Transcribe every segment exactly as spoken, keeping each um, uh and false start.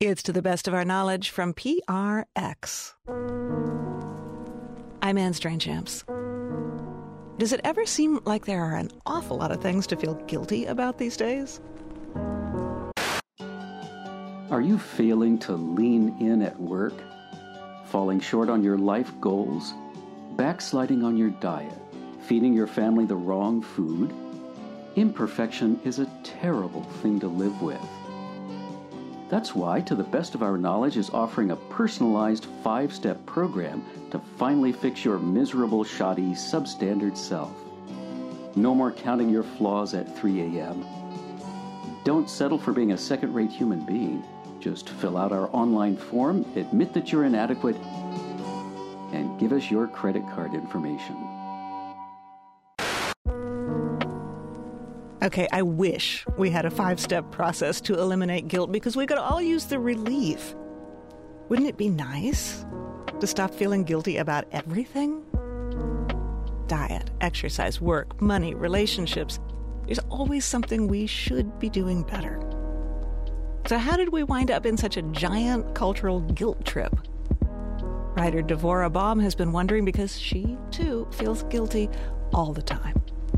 It's To the Best of Our Knowledge from P R X. I'm Anne Strange-Amps. Does it ever seem like there are an awful lot of things to feel guilty about these days? Are you failing to lean in at work? Falling short on your life goals? Backsliding on your diet? Feeding your family the wrong food? Imperfection is a terrible thing to live with. That's why, To the Best of Our Knowledge is offering a personalized five-step program to finally fix your miserable, shoddy, substandard self. No more counting your flaws at three a.m. Don't settle for being a second-rate human being. Just fill out our online form, admit that you're inadequate, and give us your credit card information. Okay, I wish we had a five-step process to eliminate guilt because we could all use the relief. Wouldn't it be nice to stop feeling guilty about everything? Diet, exercise, work, money, relationships. There's always something we should be doing better. So how did we wind up in such a giant cultural guilt trip? Writer Devora Baum has been wondering because she, too, feels guilty all the time.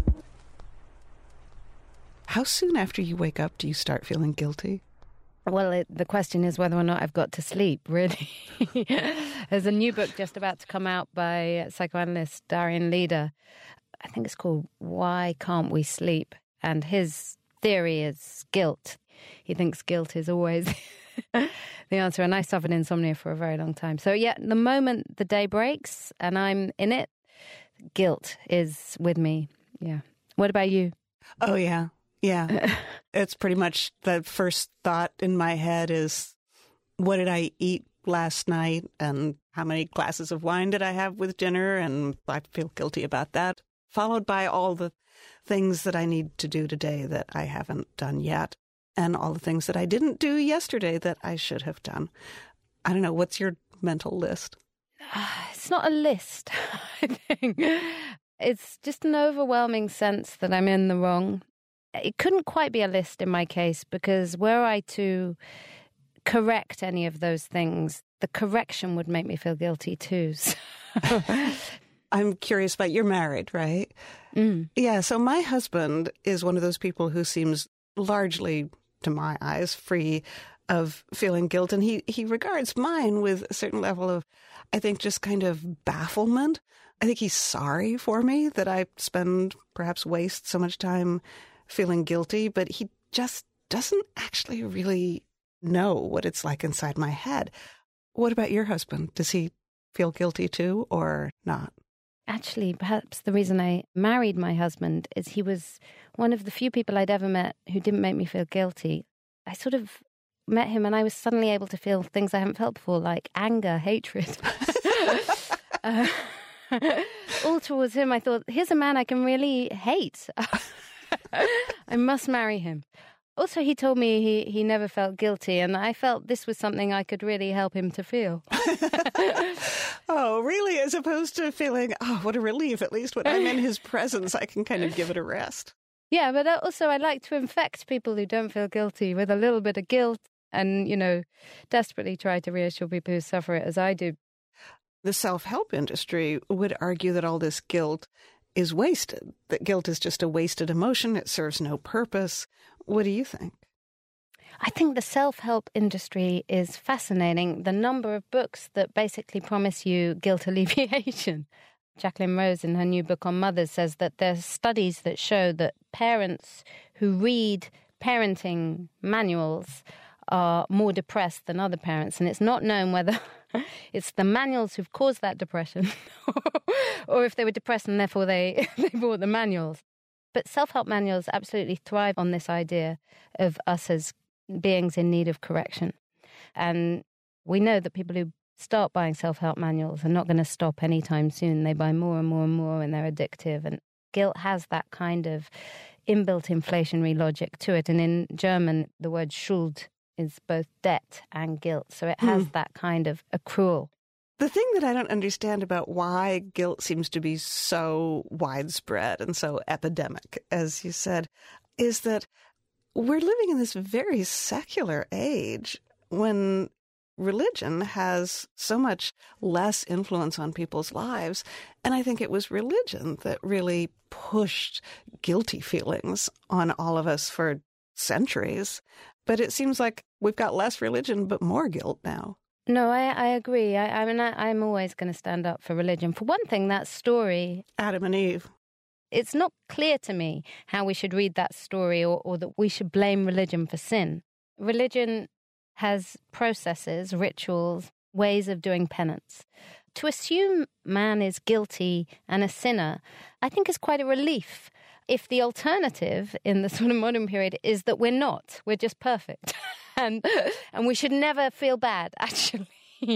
How soon after you wake up do you start feeling guilty? Well, it, the question is whether or not I've got to sleep, really. There's a new book just about to come out by psychoanalyst Darian Leder. I think it's called Why Can't We Sleep? And his theory is guilt. He thinks guilt is always the answer. And I suffered insomnia for a very long time. So, yeah, the moment the day breaks and I'm in it, guilt is with me. Yeah. What about you? Oh, yeah. Yeah, it's pretty much the first thought in my head is, what did I eat last night and how many glasses of wine did I have with dinner? And I feel guilty about that, followed by all the things that I need to do today that I haven't done yet and all the things that I didn't do yesterday that I should have done. I don't know. What's your mental list? It's not a list, I think. It's just an overwhelming sense that I'm in the wrong. It couldn't quite be a list in my case because were I to correct any of those things, the correction would make me feel guilty too. So. I'm curious about, you're married, right? Mm. Yeah, so my husband is one of those people who seems largely, to my eyes, free of feeling guilt. And he, he regards mine with a certain level of, I think, just kind of bafflement. I think he's sorry for me that I spend, perhaps waste so much time feeling guilty, but he just doesn't actually really know what it's like inside my head. What about your husband? Does he feel guilty too or not? Actually, perhaps the reason I married my husband is he was one of the few people I'd ever met who didn't make me feel guilty. I sort of met him and I was suddenly able to feel things I haven't felt before, like anger, hatred. uh, all towards him, I thought, here's a man I can really hate. I must marry him. Also, he told me he, he never felt guilty, and I felt this was something I could really help him to feel. Oh, really? As opposed to feeling, oh, what a relief. At least when I'm in his presence, I can kind of give it a rest. Yeah, but also I like to infect people who don't feel guilty with a little bit of guilt and, you know, desperately try to reassure people who suffer it as I do. The self-help industry would argue that all this guilt is wasted, that guilt is just a wasted emotion. It serves no purpose. What do you think? I think the self-help industry is fascinating. The number of books that basically promise you guilt alleviation. Jacqueline Rose, in her new book on mothers, says that there are studies that show that parents who read parenting manuals are more depressed than other parents. And it's not known whether it's the manuals who've caused that depression or if they were depressed and therefore they, they bought the manuals. But self-help manuals absolutely thrive on this idea of us as beings in need of correction. And we know that people who start buying self-help manuals are not going to stop anytime soon. They buy more and more and more and they're addictive. And guilt has that kind of inbuilt inflationary logic to it. And in German, the word Schuld is both debt and guilt. So it has mm. that kind of accrual. The thing that I don't understand about why guilt seems to be so widespread and so epidemic, as you said, is that we're living in this very secular age. when religion has so much less influence on people's lives. And I think it was religion that really pushed guilty feelings on all of us for centuries. But it seems like we've got less religion, but more guilt now. No, I, I agree. I, I mean, I, I'm always going to stand up for religion. For one thing, that story... Adam and Eve. It's not clear to me how we should read that story or, or that we should blame religion for sin. Religion has processes, rituals, ways of doing penance. To assume man is guilty and a sinner, I think is quite a relief. If the alternative in the sort of modern period is that we're not, we're just perfect. and and we should never feel bad, actually.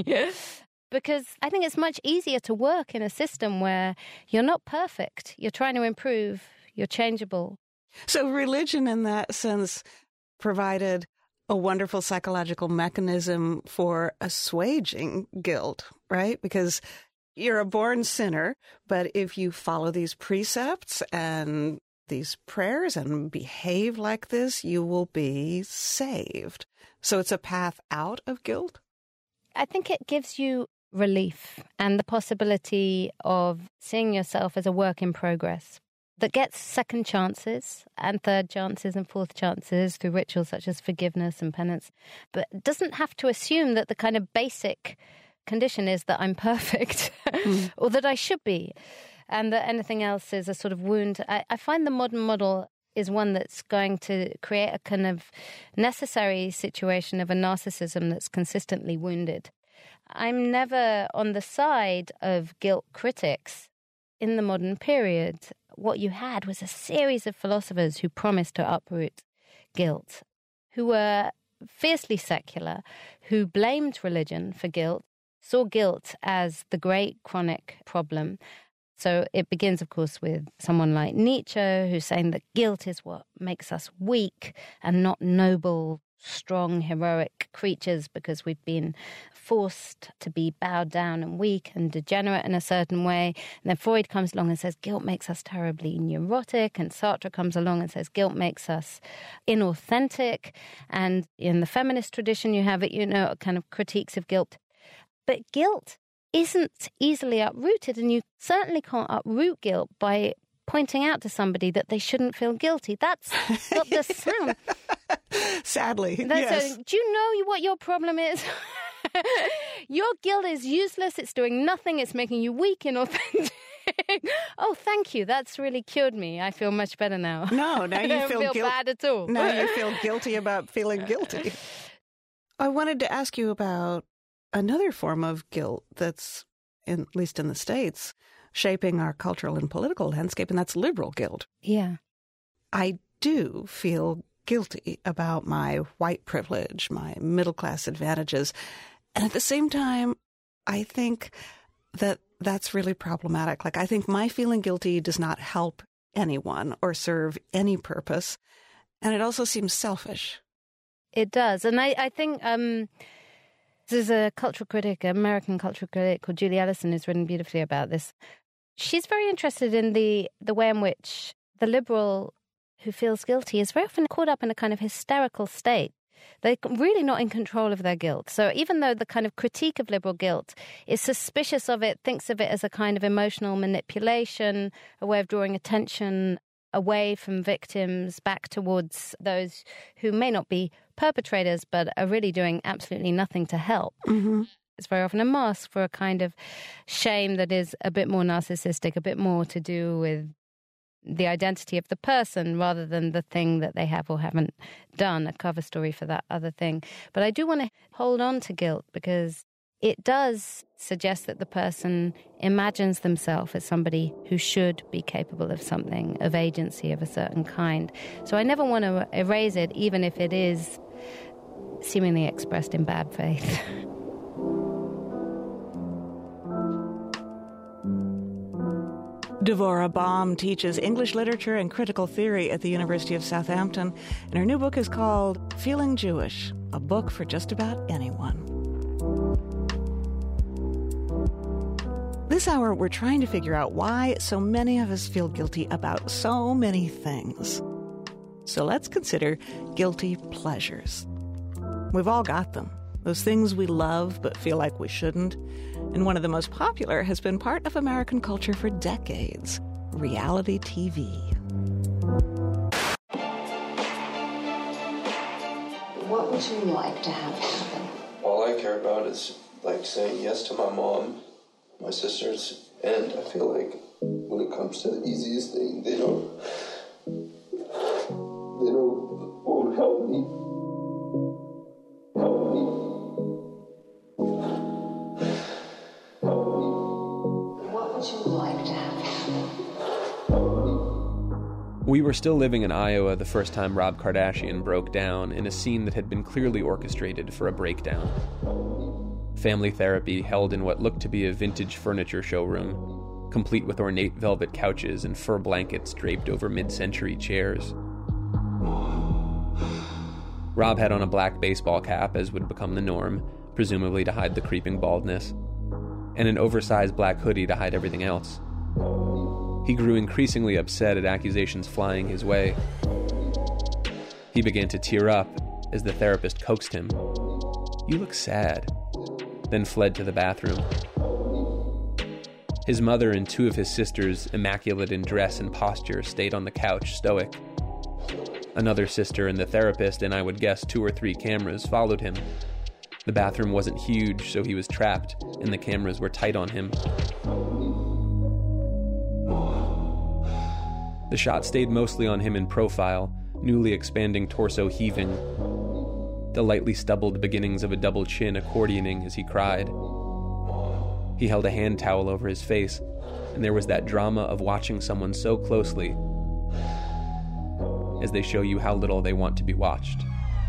Because I think it's much easier to work in a system where you're not perfect. You're trying to improve. You're changeable. So religion in that sense provided a wonderful psychological mechanism for assuaging guilt, right? Because you're a born sinner, but if you follow these precepts and these prayers and behave like this, you will be saved. So it's a path out of guilt? I think it gives you relief and the possibility of seeing yourself as a work in progress that gets second chances and third chances and fourth chances through rituals such as forgiveness and penance, but doesn't have to assume that the kind of basic condition is that I'm perfect mm. or that I should be, and that anything else is a sort of wound. I, I find the modern model is one that's going to create a kind of necessary situation of a narcissism that's consistently wounded. I'm never on the side of guilt critics. In the modern period, what you had was a series of philosophers who promised to uproot guilt, who were fiercely secular, who blamed religion for guilt, saw guilt as the great chronic problem. So it begins, of course, with someone like Nietzsche, who's saying that guilt is what makes us weak and not noble, strong, heroic creatures because we've been forced to be bowed down and weak and degenerate in a certain way. And then Freud comes along and says guilt makes us terribly neurotic, and Sartre comes along and says guilt makes us inauthentic. And in the feminist tradition, you have it, you know, kind of critiques of guilt. But guilt isn't easily uprooted, and you certainly can't uproot guilt by pointing out to somebody that they shouldn't feel guilty. That's not the sound. Sadly, That's yes. A, do you know what your problem is? Your guilt is useless. It's doing nothing. It's making you weak and authentic. Oh, thank you. That's really cured me. I feel much better now. No, now you I don't feel, feel guilt- bad at all. Now you feel guilty about feeling guilty. I wanted to ask you about another form of guilt that's, in, at least in the States, shaping our cultural and political landscape, and that's liberal guilt. Yeah. I do feel guilty about my white privilege, my middle-class advantages. And at the same time, I think that that's really problematic. Like, I think my feeling guilty does not help anyone or serve any purpose. And it also seems selfish. It does. And I, I think um, there's a cultural critic, an American cultural critic called Julie Ellison, who's written beautifully about this. She's very interested in the, the way in which the liberal who feels guilty is very often caught up in a kind of hysterical state. They're really not in control of their guilt. So even though the kind of critique of liberal guilt is suspicious of it, thinks of it as a kind of emotional manipulation, a way of drawing attention away from victims back towards those who may not be perpetrators but are really doing absolutely nothing to help. Mm-hmm. It's very often a mask for a kind of shame that is a bit more narcissistic, a bit more to do with the identity of the person rather than the thing that they have or haven't done, a cover story for that other thing. But I do want to hold on to guilt because it does suggest that the person imagines themselves as somebody who should be capable of something, of agency of a certain kind. So I never want to erase it, even if it is seemingly expressed in bad faith. Devorah Baum teaches English literature and critical theory at the University of Southampton, and her new book is called Feeling Jewish, a book for just about anyone. This hour, we're trying to figure out why so many of us feel guilty about so many things. So let's consider guilty pleasures. We've all got them. Those things we love but feel like we shouldn't. And one of the most popular has been part of American culture for decades: reality T V. What would you like to have happen? All I care about is, like, saying yes to my mom, my sisters, and I feel like when it comes to the easiest thing, they don't, they don't, won't help me. Help me. Help me. What would you like to have happen? We were still living in Iowa the first time Rob Kardashian broke down in a scene that had been clearly orchestrated for a breakdown. Family therapy held in what looked to be a vintage furniture showroom, complete with ornate velvet couches and fur blankets draped over mid-century chairs. Rob had on a black baseball cap, as would become the norm, presumably to hide the creeping baldness, and an oversized black hoodie to hide everything else. He grew increasingly upset at accusations flying his way. He began to tear up as the therapist coaxed him. "You look sad," then fled to the bathroom. His mother and two of his sisters, immaculate in dress and posture, stayed on the couch, stoic. Another sister and the therapist, and I would guess two or three cameras, followed him. The bathroom wasn't huge, so he was trapped, and the cameras were tight on him. The shot stayed mostly on him in profile, newly expanding torso heaving, the lightly stubbled beginnings of a double chin accordioning as he cried. He held a hand towel over his face, and there was that drama of watching someone so closely as they show you how little they want to be watched.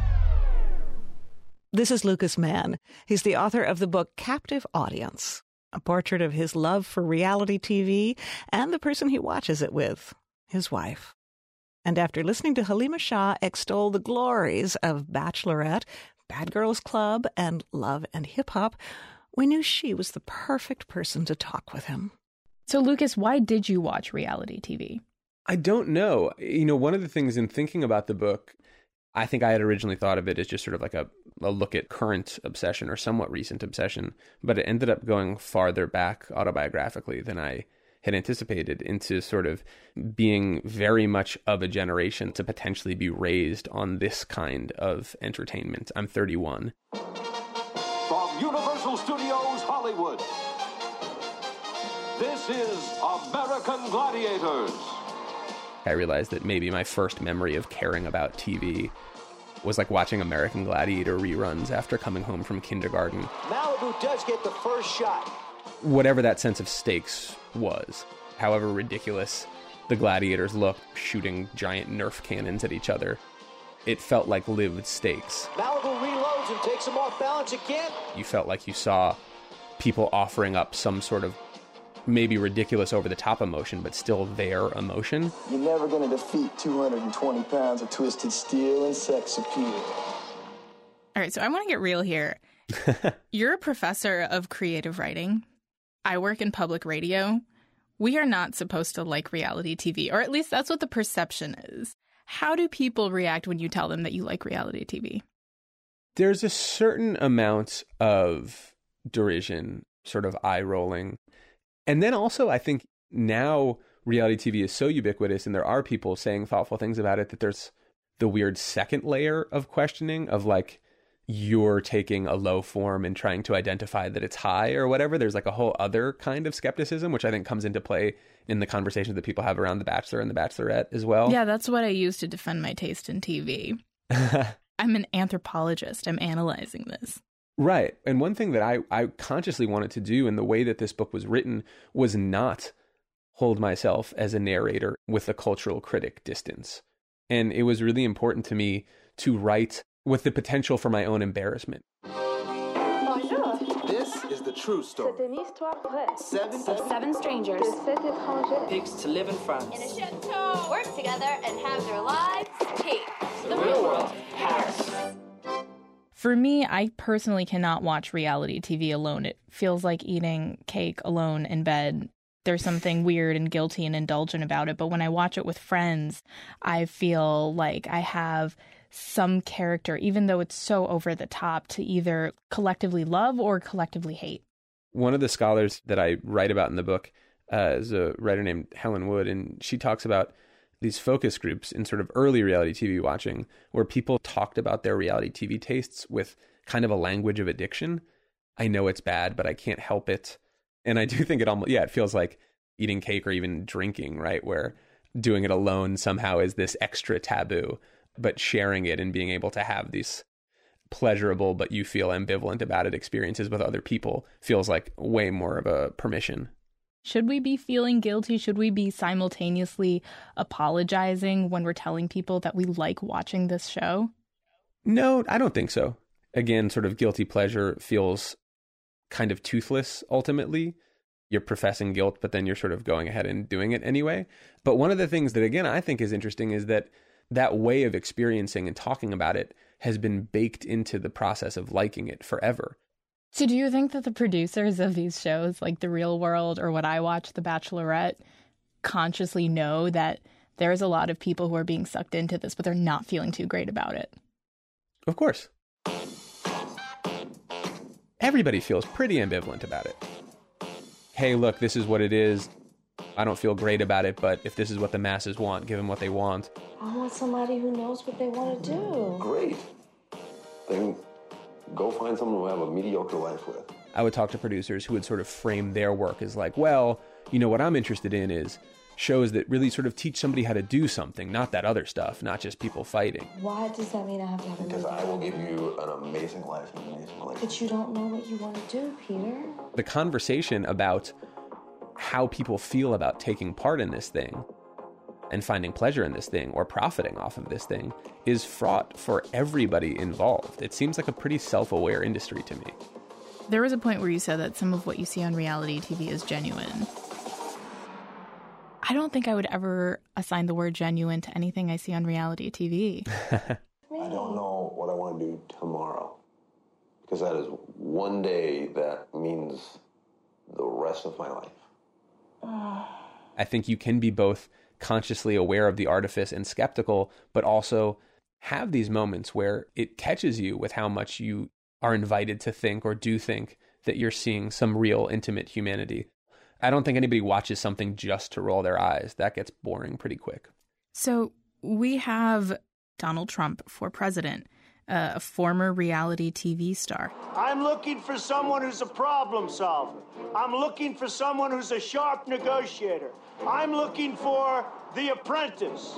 This is Lucas Mann. He's the author of the book Captive Audience, a portrait of his love for reality T V and the person he watches it with, his wife. And after listening to Halima Shah extol the glories of Bachelorette, Bad Girls Club, and Love and Hip Hop, we knew she was the perfect person to talk with him. So, Lucas, why did you watch reality T V? I don't know. You know, one of the things in thinking about the book, I think I had originally thought of it as just sort of like a, a look at current obsession or somewhat recent obsession, but it ended up going farther back autobiographically than I had anticipated, into sort of being very much of a generation to potentially be raised on this kind of entertainment. I'm thirty-one. From Universal Studios Hollywood, this is American Gladiators. I realized that maybe my first memory of caring about T V was like watching American Gladiator reruns after coming home from kindergarten. Malibu does get the first shot. Whatever that sense of stakes was, however ridiculous the gladiators looked, shooting giant Nerf cannons at each other, it felt like lived stakes. Malibu reloads and takes him off balance again. You felt like you saw people offering up some sort of maybe ridiculous over-the-top emotion, but still their emotion. You're never going to defeat two hundred twenty pounds of twisted steel and sex appeal. All right, so I want to get real here. You're a professor of creative writing. I work in public radio. We are not supposed to like reality T V, or at least that's what the perception is. How do people react when you tell them that you like reality T V? There's a certain amount of derision, sort of eye-rolling. And then also, I think now reality T V is so ubiquitous, and there are people saying thoughtful things about it, that there's the weird second layer of questioning of like, you're taking a low form and trying to identify that it's high or whatever. There's like a whole other kind of skepticism, which I think comes into play in the conversations that people have around The Bachelor and The Bachelorette as well. Yeah, that's what I use to defend my taste in T V. I'm an anthropologist. I'm analyzing this. Right. And one thing that I, I consciously wanted to do in the way that this book was written was not hold myself as a narrator with a cultural critic distance. And it was really important to me to write with the potential for my own embarrassment. Bonjour. This is the true story. C'est une histoire vraie. Seven, Of seven strangers. De sept étrangers. Pigs to live in France. In a chateau. Work together and have their lives changed. The real world, Paris. For me, I personally cannot watch reality T V alone. It feels like eating cake alone in bed. There's something weird and guilty and indulgent about it. But when I watch it with friends, I feel like I have some character, even though it's so over the top, to either collectively love or collectively hate? One of the scholars that I write about in the book uh, is a writer named Helen Wood, and she talks about these focus groups in sort of early reality T V watching where people talked about their reality T V tastes with kind of a language of addiction. I know it's bad, but I can't help it. And I do think it almost, yeah, it feels like eating cake or even drinking, right? Where doing it alone somehow is this extra taboo, but sharing it and being able to have these pleasurable, but you feel ambivalent about it experiences with other people feels like way more of a permission. Should we be feeling guilty? Should we be simultaneously apologizing when we're telling people that we like watching this show? No, I don't think so. Again, sort of guilty pleasure feels kind of toothless ultimately. You're professing guilt, but then you're sort of going ahead and doing it anyway. But one of the things that, again, I think is interesting is that that way of experiencing and talking about it has been baked into the process of liking it forever. So do you think that the producers of these shows, like The Real World or what I watch, The Bachelorette, consciously know that there's a lot of people who are being sucked into this, but they're not feeling too great about it? Of course. Everybody feels pretty ambivalent about it. Hey, look, this is what it is. I don't feel great about it, but if this is what the masses want, give them what they want. I want somebody who knows what they want to do. Great. Then go find someone to have a mediocre life with. I would talk to producers who would sort of frame their work as like, well, you know, what I'm interested in is shows that really sort of teach somebody how to do something, not that other stuff, not just people fighting. Why does that mean I have to have a Because I will give you an amazing life and an amazing relationship. But you don't know what you want to do, Peter. The conversation about how people feel about taking part in this thing and finding pleasure in this thing or profiting off of this thing is fraught for everybody involved. It seems like a pretty self-aware industry to me. There was a point where you said that some of what you see on reality T V is genuine. I don't think I would ever assign the word genuine to anything I see on reality T V. I don't know what I want to do tomorrow, because that is one day that means the rest of my life. I think you can be both consciously aware of the artifice and skeptical, but also have these moments where it catches you with how much you are invited to think or do think that you're seeing some real intimate humanity. I don't think anybody watches something just to roll their eyes. That gets boring pretty quick. So we have Donald Trump for president, uh, a former reality T V star. I'm looking for someone who's a problem solver. I'm looking for someone who's a sharp negotiator. I'm looking for The Apprentice.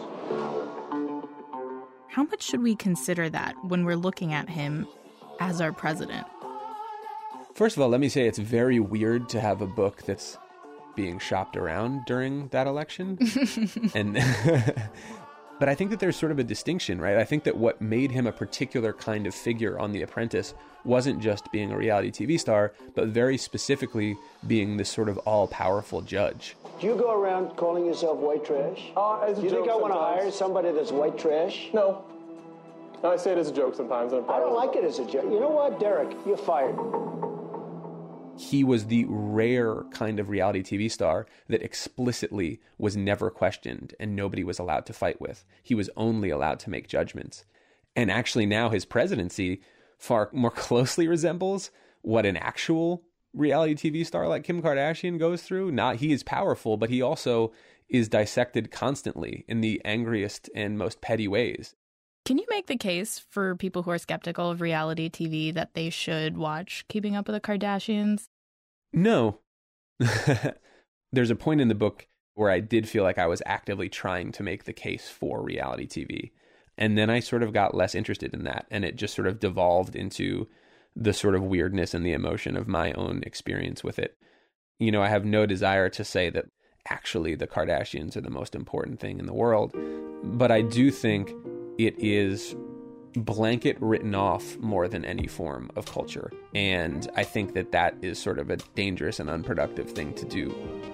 How much should we consider that when we're looking at him as our president? First of all, let me say it's very weird to have a book that's being shopped around during that election. and But I think that there's sort of a distinction, right? I think that what made him a particular kind of figure on The Apprentice wasn't just being a reality T V star, but very specifically being this sort of all-powerful judge. Do you go around calling yourself white trash? Uh, as a Do you joke think I want to sometimes. hire somebody that's white trash? No. No, I say it as a joke sometimes. I don't like it as a joke. You know what, Derek? You're fired. He was the rare kind of reality T V star that explicitly was never questioned and nobody was allowed to fight with. He was only allowed to make judgments. And actually now his presidency far more closely resembles what an actual reality T V star like Kim Kardashian goes through. Not he is powerful, but he also is dissected constantly in the angriest and most petty ways. Can you make the case for people who are skeptical of reality T V that they should watch Keeping Up with the Kardashians? No. There's a point in the book where I did feel like I was actively trying to make the case for reality T V. And then I sort of got less interested in that. And it just sort of devolved into the sort of weirdness and the emotion of my own experience with it. You know, I have no desire to say that actually the Kardashians are the most important thing in the world. But I do think it is blanket written off more than any form of culture. And I think that that is sort of a dangerous and unproductive thing to do.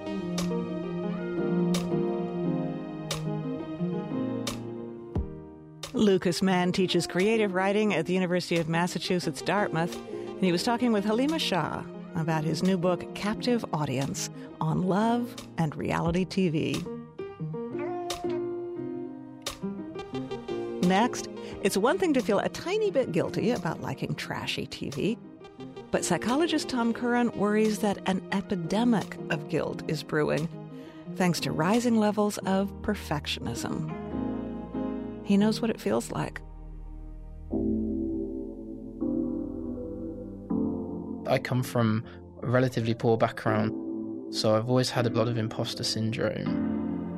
Lucas Mann teaches creative writing at the University of Massachusetts, Dartmouth, and he was talking with Halima Shah about his new book, Captive Audience, on love and reality T V. Next, it's one thing to feel a tiny bit guilty about liking trashy T V, but psychologist Tom Curran worries that an epidemic of guilt is brewing, thanks to rising levels of perfectionism. He knows what it feels like. I come from a relatively poor background, so I've always had a lot of imposter syndrome.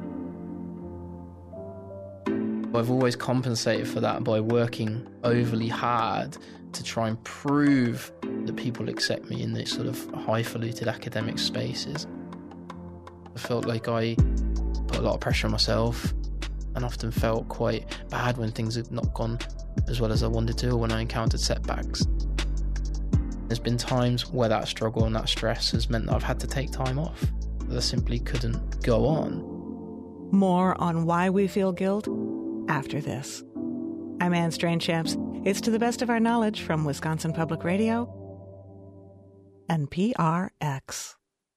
I've always compensated for that by working overly hard to try and prove that people accept me in these sort of highfalutin academic spaces. I felt like I put a lot of pressure on myself and often felt quite bad when things had not gone as well as I wanted to, or when I encountered setbacks. There's been times where that struggle and that stress has meant that I've had to take time off. That I simply couldn't go on. More on why we feel guilt after this. I'm Anne Strainchamps. It's To the Best of Our Knowledge from Wisconsin Public Radio and P R X.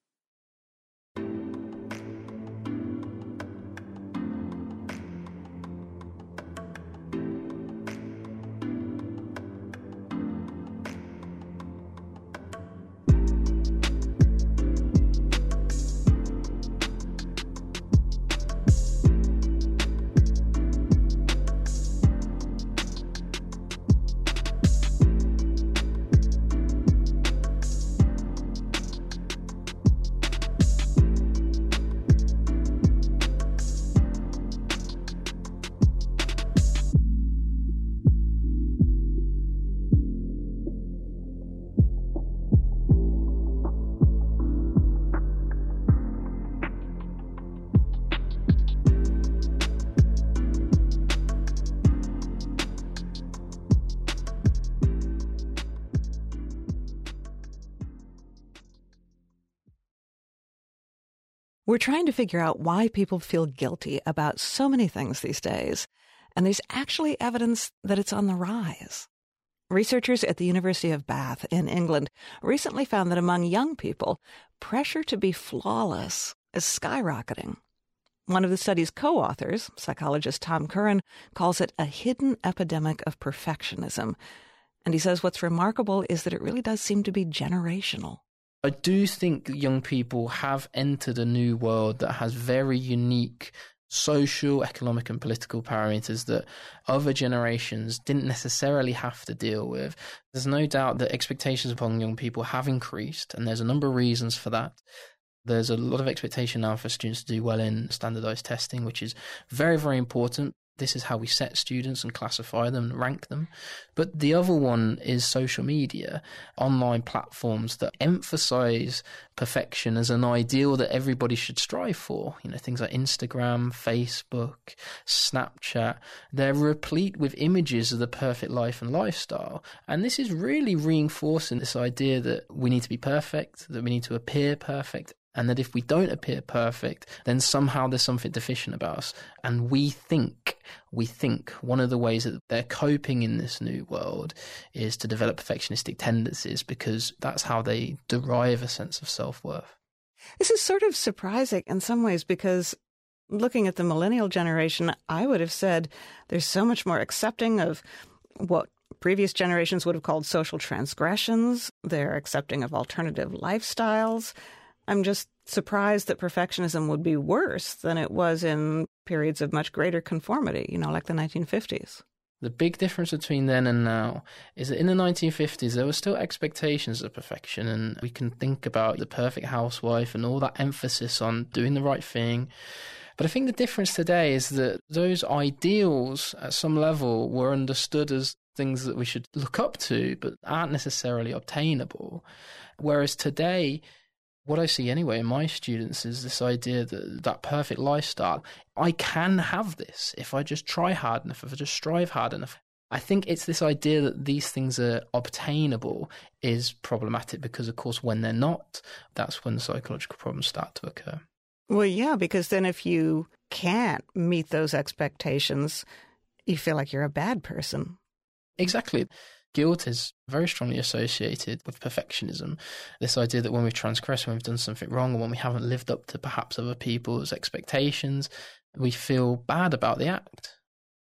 We're trying to figure out why people feel guilty about so many things these days, and there's actually evidence that it's on the rise. Researchers at the University of Bath in England recently found that among young people, pressure to be flawless is skyrocketing. One of the study's co-authors, psychologist Tom Curran, calls it a hidden epidemic of perfectionism. And he says what's remarkable is that it really does seem to be generational. I do think young people have entered a new world that has very unique social, economic and political parameters that other generations didn't necessarily have to deal with. There's no doubt that expectations upon young people have increased, and there's a number of reasons for that. There's a lot of expectation now for students to do well in standardized testing, which is very, very important. This is how we set students and classify them and rank them. But the other one is social media, online platforms that emphasize perfection as an ideal that everybody should strive for. You know, things like Instagram, Facebook, Snapchat, they're replete with images of the perfect life and lifestyle. And this is really reinforcing this idea that we need to be perfect, that we need to appear perfect, and that if we don't appear perfect, then somehow there's something deficient about us. And we think, we think one of the ways that they're coping in this new world is to develop perfectionistic tendencies, because that's how they derive a sense of self-worth. This is sort of surprising in some ways, because looking at the millennial generation, I would have said there's so much more accepting of what previous generations would have called social transgressions. They're accepting of alternative lifestyles. I'm just surprised that perfectionism would be worse than it was in periods of much greater conformity, you know, like the nineteen fifties. The big difference between then and now is that in the nineteen fifties, there were still expectations of perfection, and we can think about the perfect housewife and all that emphasis on doing the right thing. But I think the difference today is that those ideals at some level were understood as things that we should look up to, but aren't necessarily obtainable. Whereas today, what I see anyway in my students is this idea that that perfect lifestyle, I can have this if I just try hard enough, if I just strive hard enough. I think it's this idea that these things are obtainable is problematic, because, of course, when they're not, that's when the psychological problems start to occur. Well, yeah, because then if you can't meet those expectations, you feel like you're a bad person. Exactly. Guilt is very strongly associated with perfectionism. This idea that when we've transgressed, when we've done something wrong, or when we haven't lived up to perhaps other people's expectations, we feel bad about the act.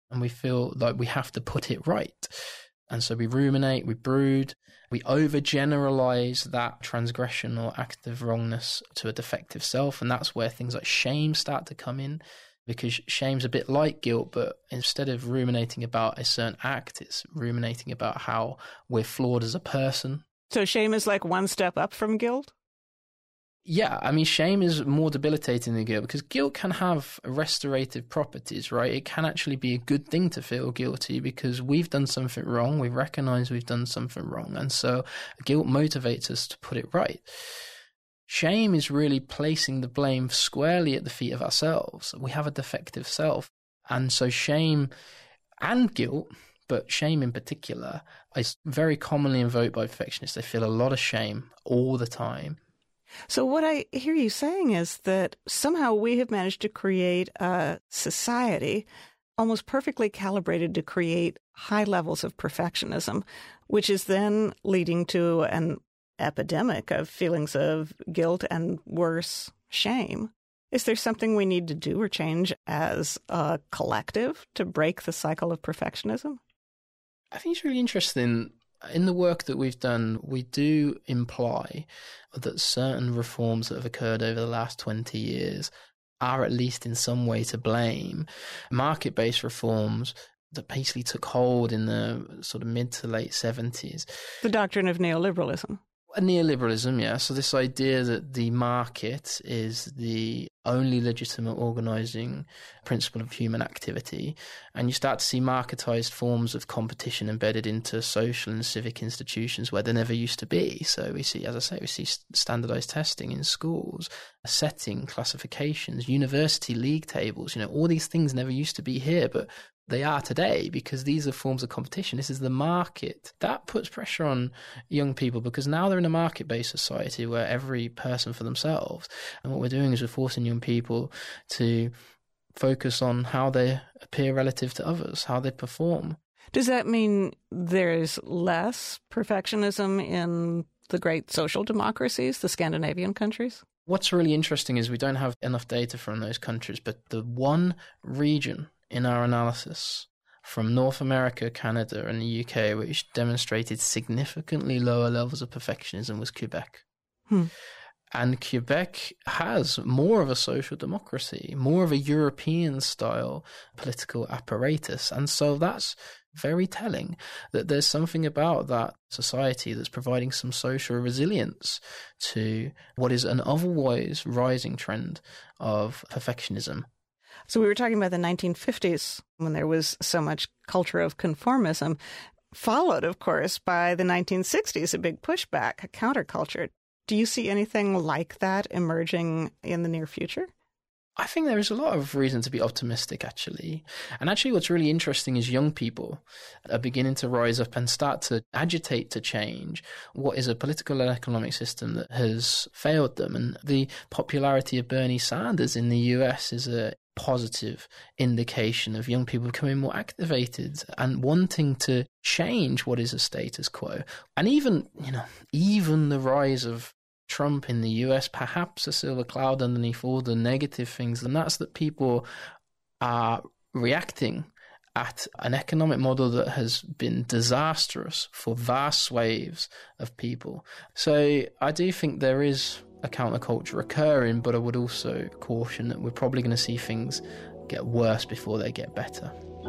and we feel like we have to put it right. And so we ruminate, we brood, we overgeneralize that transgression or act of wrongness to a defective self. And that's where things like shame start to come in, because shame's a bit like guilt, but instead of ruminating about a certain act, it's ruminating about how we're flawed as a person. So shame is like one step up from guilt? Yeah, I mean, shame is more debilitating than guilt, because guilt can have restorative properties, right? It can actually be a good thing to feel guilty because we've done something wrong. We recognize we've done something wrong. And so guilt motivates us to put it right. Shame is really placing the blame squarely at the feet of ourselves. We have a defective self. And so shame and guilt, but shame in particular, is very commonly invoked by perfectionists. They feel a lot of shame all the time. So what I hear you saying is that somehow we have managed to create a society almost perfectly calibrated to create high levels of perfectionism, which is then leading to an epidemic of feelings of guilt and, worse, shame. Is there something we need to do or change as a collective to break the cycle of perfectionism? I think it's really interesting. In the work that we've done, we do imply that certain reforms that have occurred over the last twenty years are at least in some way to blame. Market-based reforms that basically took hold in the sort of mid to late seventies. The doctrine of neoliberalism. Neoliberalism, yeah. So this idea that the market is the only legitimate organising principle of human activity, and you start to see marketised forms of competition embedded into social and civic institutions where there never used to be. So we see, as I say, we see standardised testing in schools, setting, classifications, university league tables. You know, all these things never used to be here, but they are today because these are forms of competition. This is the market. That puts pressure on young people because now they're in a market-based society where every person for themselves. And what we're doing is we're forcing young people to focus on how they appear relative to others, how they perform. Does that mean there's less perfectionism in the great social democracies, the Scandinavian countries? What's really interesting is we don't have enough data from those countries, but the one region in our analysis from North America, Canada, and the U K, which demonstrated significantly lower levels of perfectionism, was Quebec. Hmm. And Quebec has more of a social democracy, more of a European-style political apparatus. And so that's very telling that there's something about that society that's providing some social resilience to what is an otherwise rising trend of perfectionism. So we were talking about the nineteen fifties when there was so much culture of conformism, followed, of course, by the nineteen sixties, a big pushback, a counterculture. Do you see anything like that emerging in the near future? I think there is a lot of reason to be optimistic, actually. And actually what's really interesting is young people are beginning to rise up and start to agitate to change what is a political and economic system that has failed them. And the popularity of Bernie Sanders in the U S is a positive indication of young people becoming more activated and wanting to change what is a status quo. And even, you know, even the rise of Trump in the U S, perhaps a silver cloud underneath all the negative things, and that's that people are reacting at an economic model that has been disastrous for vast swathes of people. So I do think there is a counterculture occurring, but I would also caution that we're probably going to see things get worse before they get better.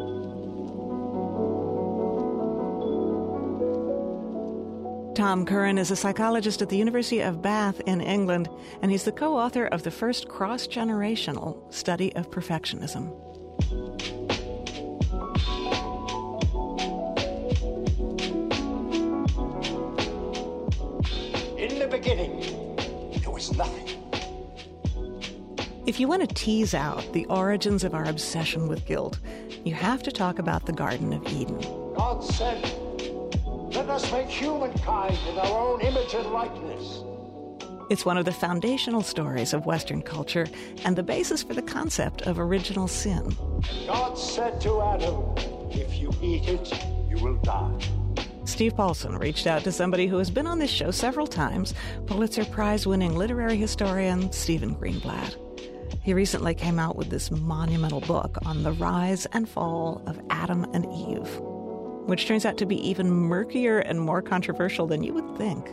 Tom Curran is a psychologist at the University of Bath in England, and he's the co-author of the first cross-generational study of perfectionism. In the beginning, there was nothing. If you want to tease out the origins of our obsession with guilt, you have to talk about the Garden of Eden. God said, "Let us make humankind in our own image and likeness." It's one of the foundational stories of Western culture and the basis for the concept of original sin. God said to Adam, "If you eat it, you will die." Steve Paulson reached out to somebody who has been on this show several times, Pulitzer Prize-winning literary historian Stephen Greenblatt. He recently came out with this monumental book on the rise and fall of Adam and Eve, which turns out to be even murkier and more controversial than you would think.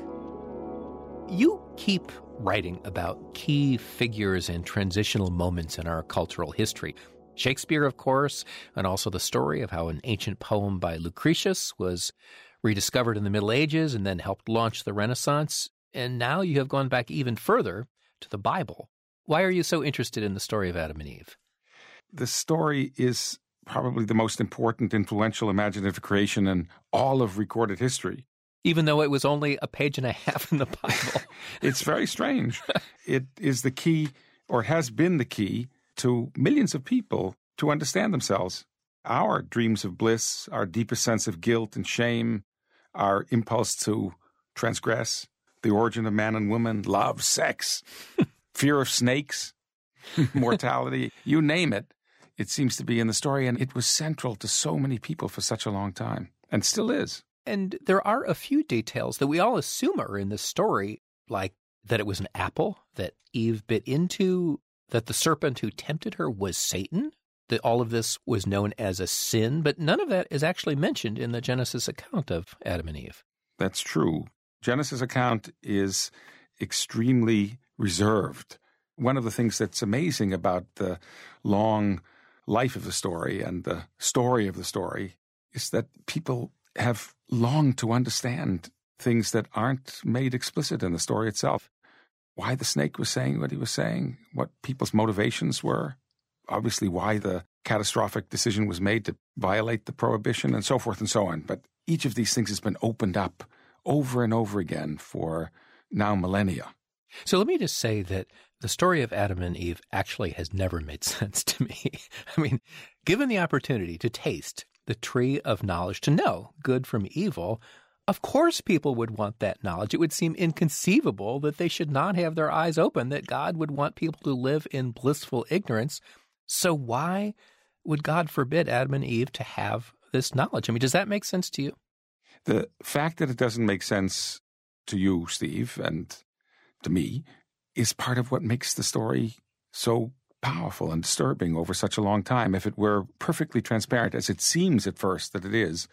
You keep writing about key figures and transitional moments in our cultural history. Shakespeare, of course, and also the story of how an ancient poem by Lucretius was rediscovered in the Middle Ages and then helped launch the Renaissance. And now you have gone back even further to the Bible. Why are you so interested in the story of Adam and Eve? The story is probably the most important, influential, imaginative creation in all of recorded history. Even though it was only a page and a half in the Bible. It's very strange. It is the key, or has been the key, to millions of people to understand themselves. Our dreams of bliss, our deepest sense of guilt and shame, our impulse to transgress, the origin of man and woman, love, sex, fear of snakes, mortality, you name it, it seems to be in the story. And it was central to so many people for such a long time, and still is. And there are a few details that we all assume are in this story, like that it was an apple that Eve bit into, that the serpent who tempted her was Satan, that all of this was known as a sin, but none of that is actually mentioned in the Genesis account of Adam and Eve. That's true. Genesis account is extremely reserved. One of the things that's amazing about the long life of the story and the story of the story is that people have longed to understand things that aren't made explicit in the story itself. Why the snake was saying what he was saying, what people's motivations were, obviously why the catastrophic decision was made to violate the prohibition, and so forth and so on. But each of these things has been opened up over and over again for now millennia. So let me just say that the story of Adam and Eve actually has never made sense to me. I mean, given the opportunity to taste the tree of knowledge, to know good from evil, of course people would want that knowledge. It would seem inconceivable that they should not have their eyes open, that God would want people to live in blissful ignorance. So why would God forbid Adam and Eve to have this knowledge? I mean, does that make sense to you? The fact that it doesn't make sense to you, Steve, and to me, is part of what makes the story so powerful and disturbing over such a long time. If it were perfectly transparent, as it seems at first that it is,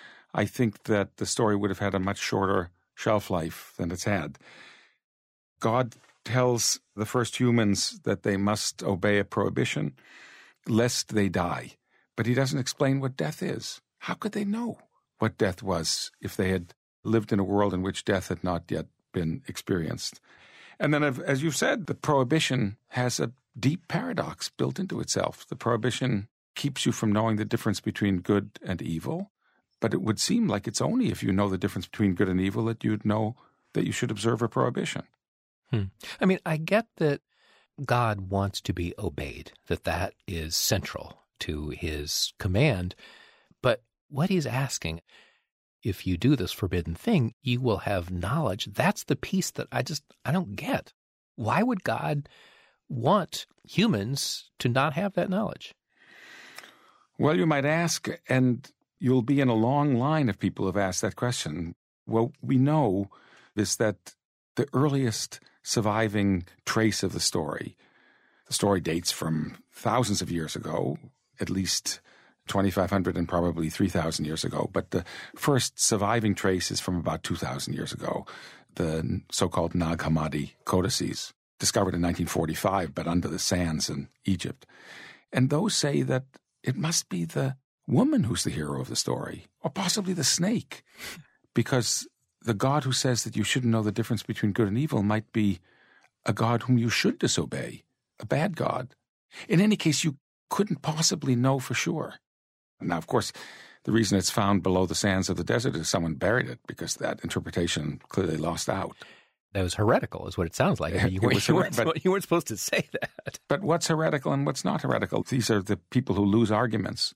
I think that the story would have had a much shorter shelf life than it's had. God tells the first humans that they must obey a prohibition lest they die, but he doesn't explain what death is. How could they know what death was if they had lived in a world in which death had not yet been experienced? And then, as you've said, the prohibition has a deep paradox built into itself. The prohibition keeps you from knowing the difference between good and evil, but it would seem like it's only if you know the difference between good and evil that you'd know that you should observe a prohibition. Hmm. I mean, I get that God wants to be obeyed, that that is central to his command, but what he's asking, if you do this forbidden thing, you will have knowledge. That's the piece that I just, I don't get. Why would God want humans to not have that knowledge? Well, you might ask, and you'll be in a long line of people who've asked that question. What we know is that the earliest surviving trace of the story, the story dates from thousands of years ago, at least twenty-five hundred and probably three thousand years ago. But the first surviving trace is from about two thousand years ago, the so-called Nag Hammadi codices, discovered in nineteen forty-five, but under the sands in Egypt. And those say that it must be the woman who's the hero of the story, or possibly the snake, because the God who says that you shouldn't know the difference between good and evil might be a God whom you should disobey, a bad God. In any case, you couldn't possibly know for sure. Now, of course, the reason it's found below the sands of the desert is someone buried it, because that interpretation clearly lost out. That was heretical, is what it sounds like. I mean, you, weren't, you, weren't, but, you weren't supposed to say that. But what's heretical and what's not heretical? These are the people who lose arguments.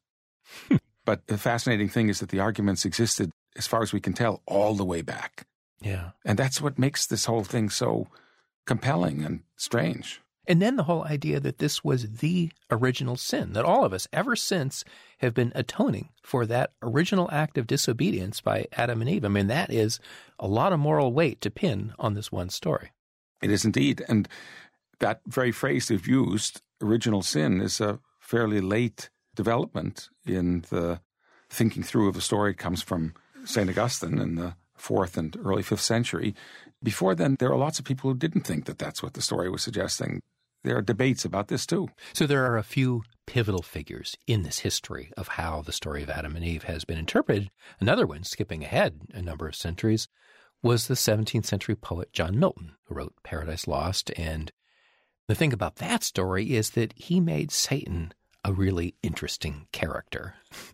But the fascinating thing is that the arguments existed, as far as we can tell, all the way back. Yeah. And that's what makes this whole thing so compelling and strange. And then the whole idea that this was the original sin, that all of us ever since have been atoning for that original act of disobedience by Adam and Eve. I mean, that is a lot of moral weight to pin on this one story. It is indeed. And that very phrase they've used, original sin, is a fairly late development in the thinking through of the story. It comes from Saint Augustine in the fourth and early fifth century. Before then, there are lots of people who didn't think that that's what the story was suggesting. There are debates about this, too. So there are a few pivotal figures in this history of how the story of Adam and Eve has been interpreted. Another one, skipping ahead a number of centuries, was the seventeenth century poet John Milton, who wrote Paradise Lost. And the thing about that story is that he made Satan a really interesting character.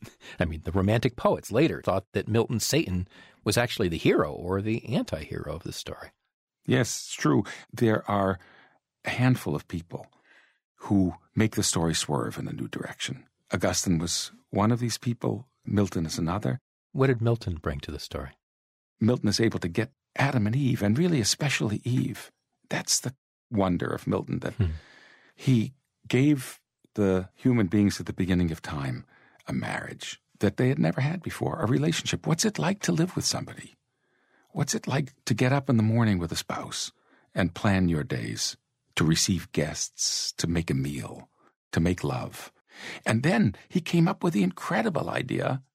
I mean, the Romantic poets later thought that Milton's Satan was actually the hero or the anti-hero of the story. Yes, it's true. There are a handful of people who make the story swerve in a new direction. Augustine was one of these people. Milton is another. What did Milton bring to the story? Milton is able to get Adam and Eve, and really especially Eve. That's the wonder of Milton, that hmm. he gave the human beings at the beginning of time a marriage that they had never had before, a relationship. What's it like to live with somebody? What's it like to get up in the morning with a spouse and plan your days, to receive guests, to make a meal, to make love? And then he came up with the incredible idea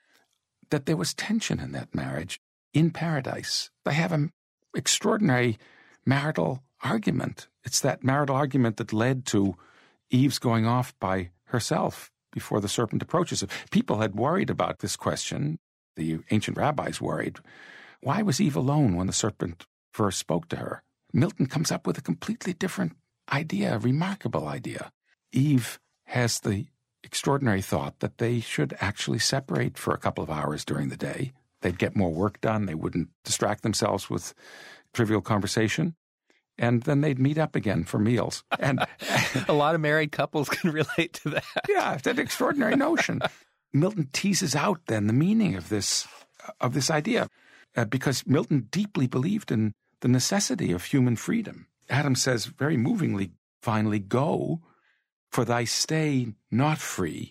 that there was tension in that marriage. In paradise, they have an extraordinary marital argument. It's that marital argument that led to Eve's going off by herself before the serpent approaches her. People had worried about this question. The ancient rabbis worried. Why was Eve alone when the serpent first spoke to her? Milton comes up with a completely different idea, a remarkable idea. Eve has the extraordinary thought that they should actually separate for a couple of hours during the day. They'd get more work done. They wouldn't distract themselves with trivial conversation. And then they'd meet up again for meals. And a lot of married couples can relate to that. Yeah, it's an extraordinary notion. Milton teases out then the meaning of this of this idea, uh, because Milton deeply believed in the necessity of human freedom. Adam says very movingly, finally, go, for thy stay not free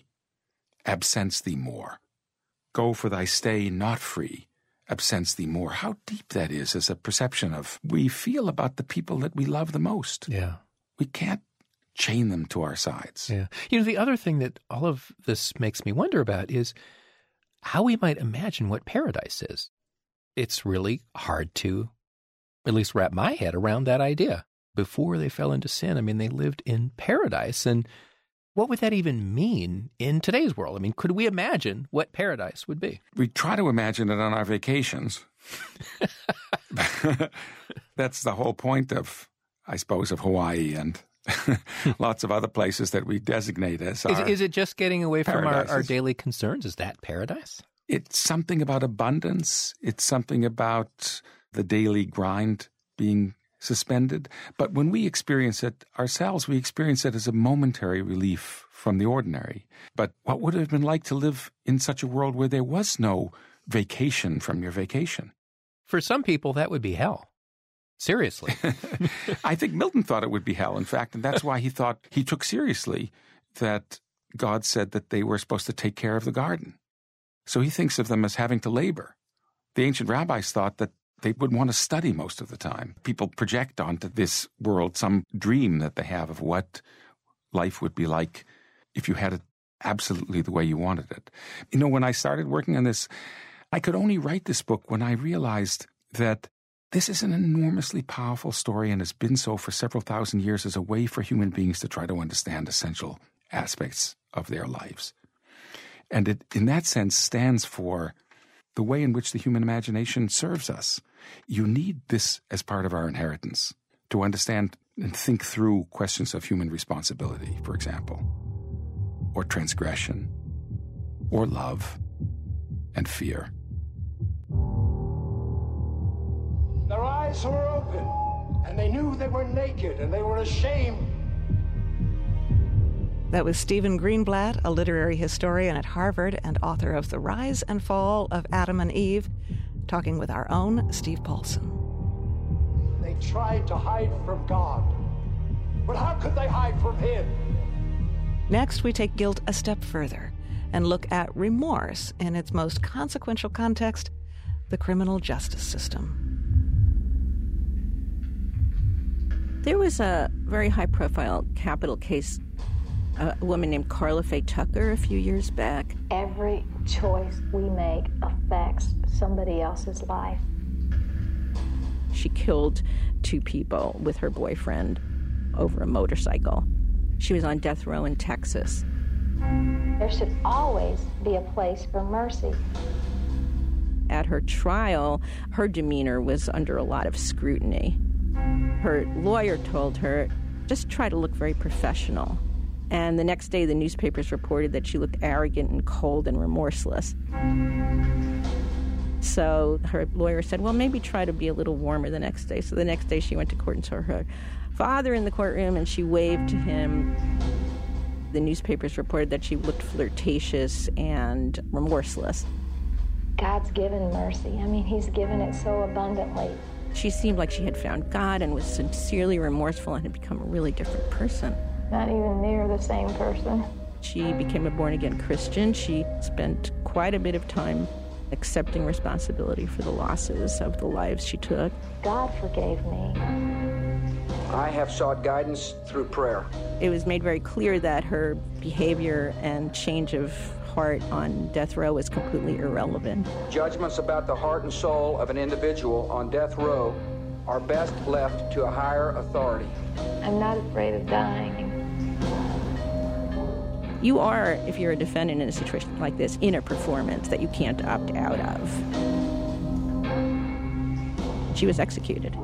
absents thee more. Go, for thy stay not free absents thee more. How deep that is as a perception of we feel about the people that we love the most. Yeah. We can't chain them to our sides. Yeah. You know, the other thing that all of this makes me wonder about is how we might imagine what paradise is. It's really hard to at least wrap my head around that idea. Before they fell into sin, I mean, they lived in paradise. And what would that even mean in today's world? I mean, could we imagine what paradise would be? We try to imagine it on our vacations. That's the whole point of, I suppose, of Hawaii and lots of other places that we designate as is, our is it just getting away from our, our daily concerns? Is that paradise? It's something about abundance. It's something about the daily grind being suspended. But when we experience it ourselves, we experience it as a momentary relief from the ordinary. But what would it have been like to live in such a world where there was no vacation from your vacation? For some people, that would be hell. Seriously. I think Milton thought it would be hell, in fact, and that's why he thought he took seriously that God said that they were supposed to take care of the garden. So he thinks of them as having to labor. The ancient rabbis thought that they would want to study most of the time. People project onto this world some dream that they have of what life would be like if you had it absolutely the way you wanted it. You know, when I started working on this, I could only write this book when I realized that this is an enormously powerful story and has been so for several thousand years as a way for human beings to try to understand essential aspects of their lives. And it, in that sense, stands for the way in which the human imagination serves us. You need this as part of our inheritance to understand and think through questions of human responsibility, for example, or transgression, or love and fear. Their eyes were open, and they knew they were naked, and they were ashamed. That was Stephen Greenblatt, a literary historian at Harvard and author of The Rise and Fall of Adam and Eve, talking with our own Steve Paulson. They tried to hide from God, but how could they hide from Him? Next, we take guilt a step further and look at remorse in its most consequential context, the criminal justice system. There was a very high-profile capital case, a woman named Carla Faye Tucker a few years back. Every choice we make affects somebody else's life. She killed two people with her boyfriend over a motorcycle. She was on death row in Texas. There should always be a place for mercy. At her trial, her demeanor was under a lot of scrutiny. Her lawyer told her, just try to look very professional. And the next day, the newspapers reported that she looked arrogant and cold and remorseless. So her lawyer said, well, maybe try to be a little warmer the next day. So the next day, she went to court and saw her father in the courtroom, and she waved to him. The newspapers reported that she looked flirtatious and remorseless. God's given mercy. I mean, he's given it so abundantly. She seemed like she had found God and was sincerely remorseful and had become a really different person. Not even near the same person. She became a born-again Christian. She spent quite a bit of time accepting responsibility for the losses of the lives she took. God forgave me. I have sought guidance through prayer. It was made very clear that her behavior and change of heart on death row was completely irrelevant. Judgments about the heart and soul of an individual on death row are best left to a higher authority. I'm not afraid of dying. You are, if you're a defendant in a situation like this, in a performance that you can't opt out of. She was executed.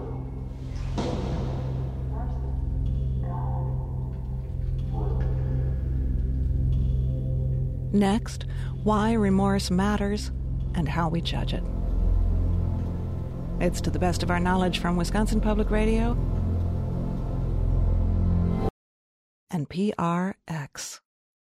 Next, why remorse matters and how we judge it. It's to the best of our knowledge from Wisconsin Public Radio and P R X.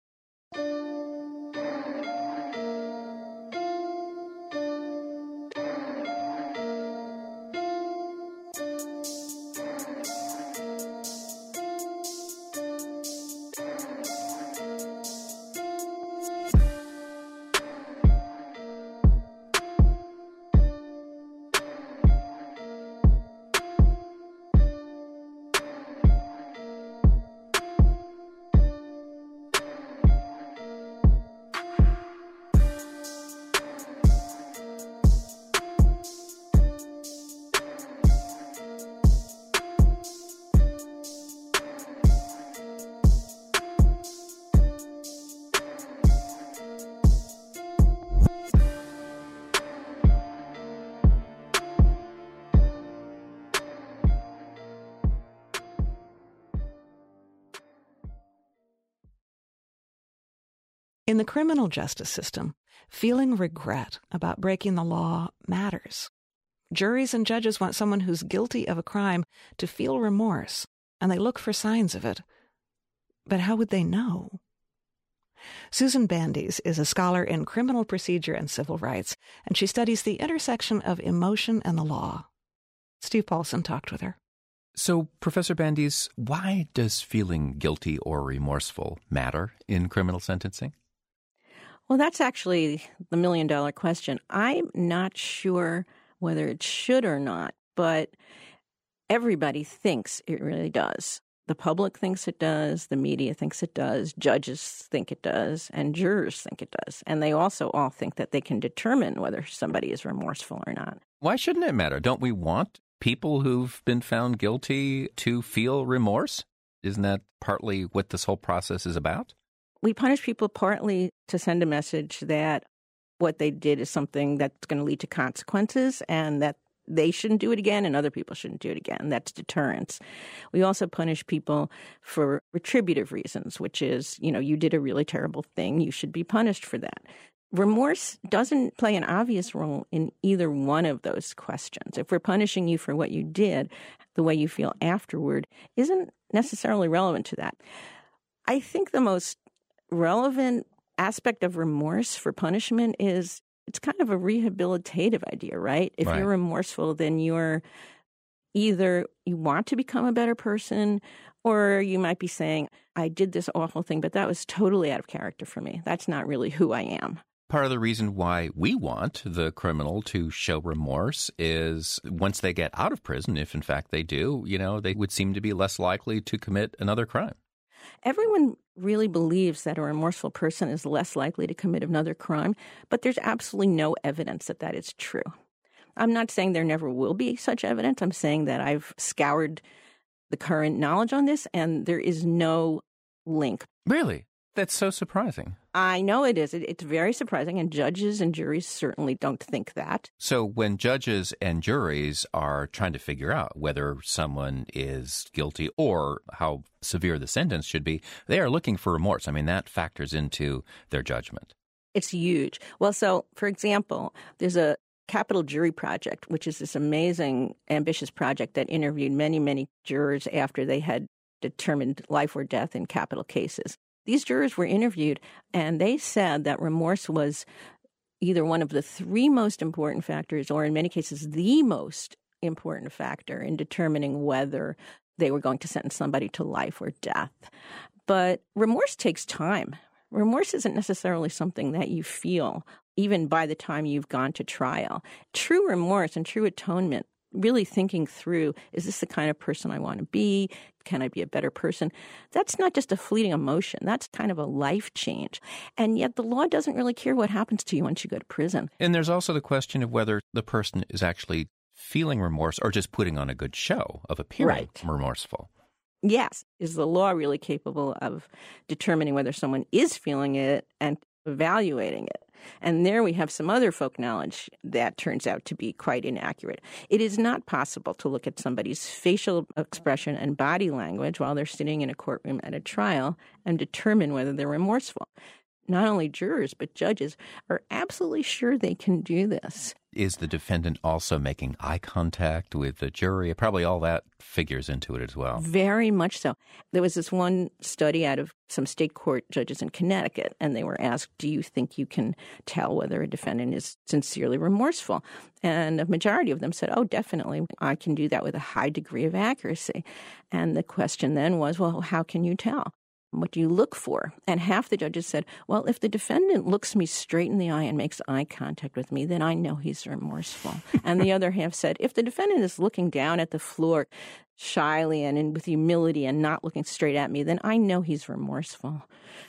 In the criminal justice system, feeling regret about breaking the law matters. Juries and judges want someone who's guilty of a crime to feel remorse, and they look for signs of it. But how would they know? Susan Bandes is a scholar in criminal procedure and civil rights, and she studies the intersection of emotion and the law. Steve Paulson talked with her. So, Professor Bandes, why does feeling guilty or remorseful matter in criminal sentencing? Well, that's actually the million-dollar question. I'm not sure whether it should or not, but everybody thinks it really does. The public thinks it does, the media thinks it does, judges think it does, and jurors think it does. And they also all think that they can determine whether somebody is remorseful or not. Why shouldn't it matter? Don't we want people who've been found guilty to feel remorse? Isn't that partly what this whole process is about? We punish people partly to send a message that what they did is something that's going to lead to consequences and that they shouldn't do it again and other people shouldn't do it again. That's deterrence. We also punish people for retributive reasons, which is, you know, you did a really terrible thing. You should be punished for that. Remorse doesn't play an obvious role in either one of those questions. If we're punishing you for what you did, the way you feel afterward isn't necessarily relevant to that. I think the most relevant aspect of remorse for punishment is it's kind of a rehabilitative idea, right? If right. you're remorseful, then you're either you want to become a better person, or you might be saying, I did this awful thing, but that was totally out of character for me. That's not really who I am. part of the reason why we want the criminal to show remorse is once they get out of prison, if in fact they do, you know, they would seem to be less likely to commit another crime. Everyone really believes that a remorseful person is less likely to commit another crime, but there's absolutely no evidence that that is true. I'm not saying there never will be such evidence. I'm saying that I've scoured the current knowledge on this, and there is no link. Really? That's so surprising. I know it is. It, it's very surprising, and judges and juries certainly don't think that. So when judges and juries are trying to figure out whether someone is guilty or how severe the sentence should be, they are looking for remorse. I mean, that factors into their judgment. It's huge. Well, so, for example, there's a Capital Jury Project, which is this amazing, ambitious project that interviewed many, many jurors after they had determined life or death in capital cases. These jurors were interviewed, and they said that remorse was either one of the three most important factors, or in many cases, the most important factor in determining whether they were going to sentence somebody to life or death. But remorse takes time. Remorse isn't necessarily something that you feel even by the time you've gone to trial. True remorse and true atonement, really thinking through, is this the kind of person I want to be? Can I be a better person? That's not just a fleeting emotion. That's kind of a life change. And yet the law doesn't really care what happens to you once you go to prison. And there's also the question of whether the person is actually feeling remorse or just putting on a good show of appearing right. remorseful. Yes. Is the law really capable of determining whether someone is feeling it and evaluating it? And there we have some other folk knowledge that turns out to be quite inaccurate. It is not possible to look at somebody's facial expression and body language while they're sitting in a courtroom at a trial and determine whether they're remorseful. Not only jurors, but judges are absolutely sure they can do this. Is the defendant also making eye contact with the jury? Probably all that figures into it as well. Very much so. There was this one study out of some state court judges in Connecticut, and they were asked, do you think you can tell whether a defendant is sincerely remorseful? And a majority of them said, oh, definitely. I can do that with a high degree of accuracy. And the question then was, well, how can you tell? What do you look for? And half the judges said, well, if the defendant looks me straight in the eye and makes eye contact with me, then I know he's remorseful. And the other half said, if the defendant is looking down at the floor shyly and in, with humility and not looking straight at me, then I know he's remorseful.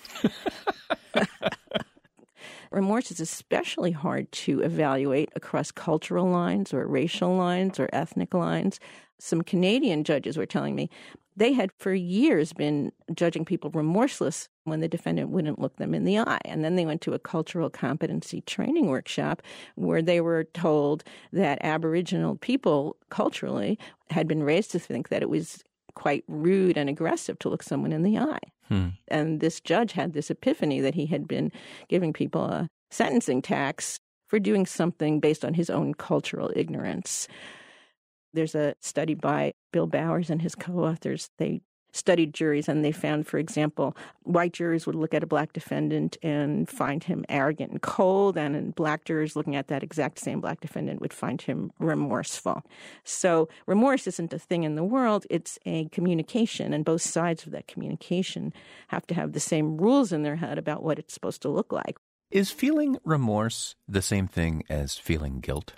Remorse is especially hard to evaluate across cultural lines or racial lines or ethnic lines. Some Canadian judges were telling me they had for years been judging people remorseless when the defendant wouldn't look them in the eye. And then they went to a cultural competency training workshop where they were told that Aboriginal people culturally had been raised to think that it was quite rude and aggressive to look someone in the eye. Hmm. And this judge had this epiphany that he had been giving people a sentencing tax for doing something based on his own cultural ignorance. There's a study by Bill Bowers and his co-authors. They studied juries, and they found, for example, white jurors would look at a black defendant and find him arrogant and cold, and black jurors looking at that exact same black defendant would find him remorseful. So remorse isn't a thing in the world. It's a communication, and both sides of that communication have to have the same rules in their head about what it's supposed to look like. Is feeling remorse the same thing as feeling guilt?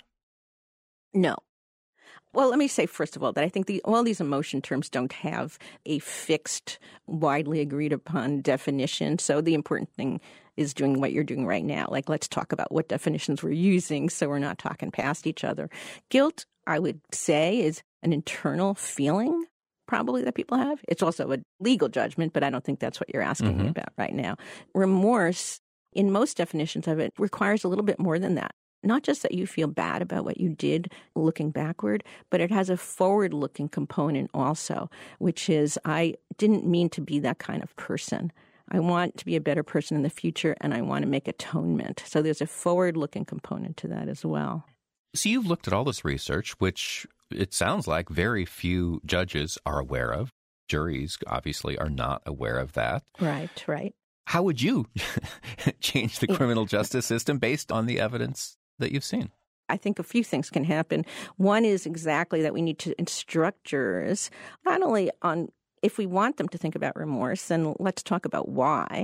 No. Well, let me say, first of all, that I think the, all these emotion terms don't have a fixed, widely agreed upon definition. So the important thing is doing what you're doing right now. Like, let's talk about what definitions we're using so we're not talking past each other. Guilt, I would say, is an internal feeling probably that people have. It's also a legal judgment, but I don't think that's what you're asking mm-hmm. me about right now. Remorse, in most definitions of it, requires a little bit more than that. Not just that you feel bad about what you did looking backward, but it has a forward-looking component also, which is I didn't mean to be that kind of person. I want to be a better person in the future, and I want to make atonement. So there's a forward-looking component to that as well. So you've looked at all this research, which it sounds like very few judges are aware of. Juries obviously are not aware of that. Right, right. How would you change the criminal justice system based on the evidence that you've seen? I think a few things can happen. One is exactly that we need to instruct jurors, not only on if we want them to think about remorse, then let's talk about why.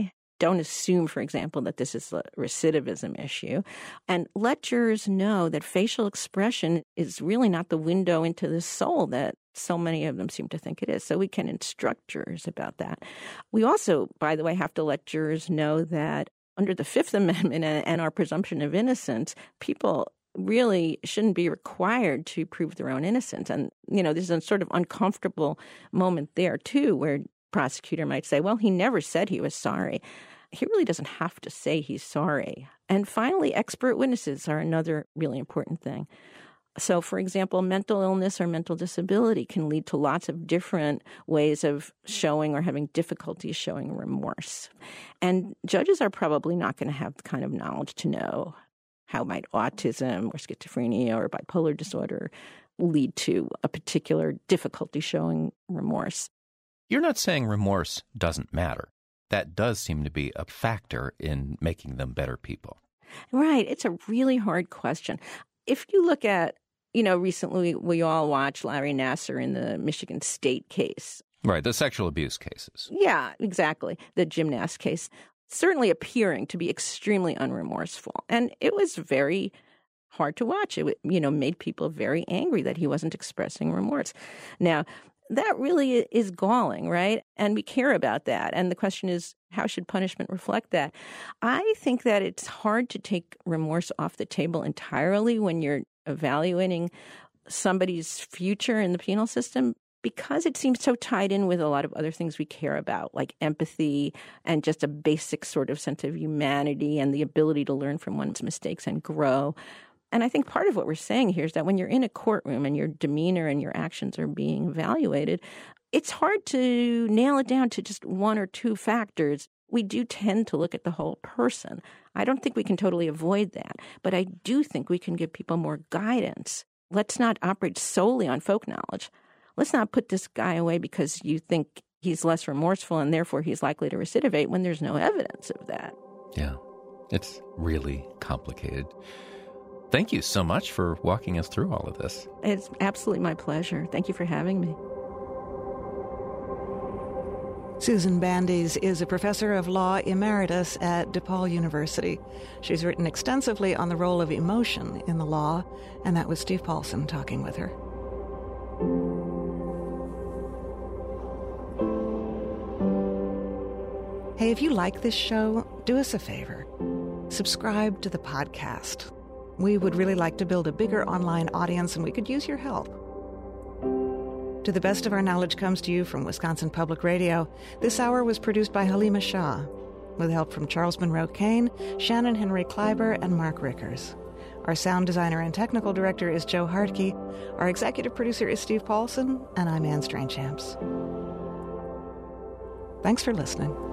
Don't assume, for example, that this is a recidivism issue. And let jurors know that facial expression is really not the window into the soul that so many of them seem to think it is. So we can instruct jurors about that. We also, by the way, have to let jurors know that under the Fifth Amendment and our presumption of innocence, people really shouldn't be required to prove their own innocence. And, you know, there's a sort of uncomfortable moment there, too, where prosecutor might say, well, he never said he was sorry. He really doesn't have to say he's sorry. And finally, expert witnesses are another really important thing. So, for example, mental illness or mental disability can lead to lots of different ways of showing or having difficulty showing remorse. And judges are probably not going to have the kind of knowledge to know how might autism or schizophrenia or bipolar disorder lead to a particular difficulty showing remorse. You're not saying remorse doesn't matter. That does seem to be a factor in making them better people. Right. It's a really hard question. If you look at, you know, recently we all watched Larry Nassar in the Michigan State case. Right, the sexual abuse cases. Yeah, exactly. The gymnast case. Certainly appearing to be extremely unremorseful. And it was very hard to watch. It, you know, made people very angry that he wasn't expressing remorse. Now, that really is galling, right? And we care about that. And the question is, how should punishment reflect that? I think that it's hard to take remorse off the table entirely when you're evaluating somebody's future in the penal system, because it seems so tied in with a lot of other things we care about, like empathy and just a basic sort of sense of humanity and the ability to learn from one's mistakes and grow. And I think part of what we're saying here is that when you're in a courtroom and your demeanor and your actions are being evaluated, it's hard to nail it down to just one or two factors. We do tend to look at the whole person. I don't think we can totally avoid that, but I do think we can give people more guidance. Let's not operate solely on folk knowledge. Let's not put this guy away because you think he's less remorseful and therefore he's likely to recidivate when there's no evidence of that. Yeah, it's really complicated. Thank you so much for walking us through all of this. It's absolutely my pleasure. Thank you for having me. Susan Bandes is a professor of law emeritus at DePaul University. She's written extensively on the role of emotion in the law, and that was Steve Paulson talking with her. Hey, if you like this show, do us a favor. Subscribe to the podcast. We would really like to build a bigger online audience, and we could use your help. To the Best of Our Knowledge comes to you from Wisconsin Public Radio. This hour was produced by Halima Shah, with help from Charles Monroe Kane, Shannon Henry Kleiber, and Mark Rickers. Our sound designer and technical director is Joe Hartke. Our executive producer is Steve Paulson, and I'm Anne Strainchamps. Thanks for listening.